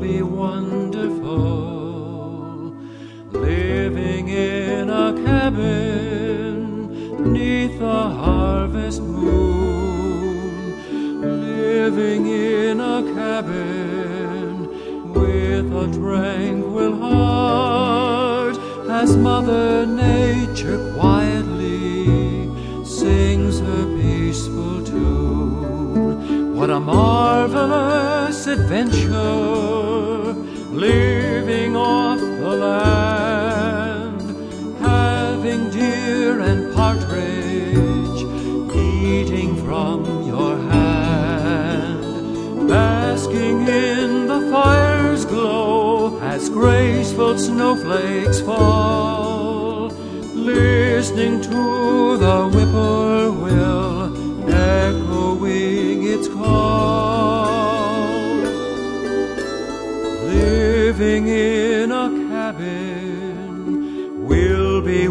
be wonderful, living in a cabin 'neath the harvest moon, living in a cabin with a tranquil heart, as Mother Nature quietly sings her peaceful tune. What a marvelous adventure, living off the land, having deer and partridge eating from your hand, basking in the fire's glow as graceful snowflakes fall, listening to the whippoorwill echoing its call. Living in a cabin will be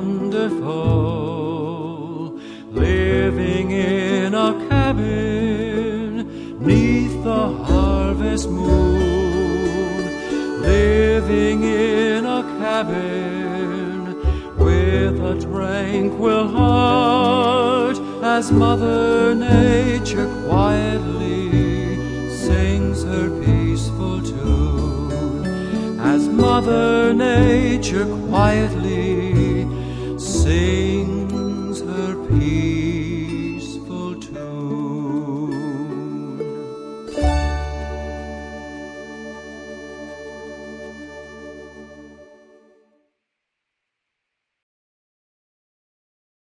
wonderful, living in a cabin 'neath the harvest moon, living in a cabin with a tranquil heart, as Mother Nature quietly sings her peaceful tune, as Mother Nature quietly sings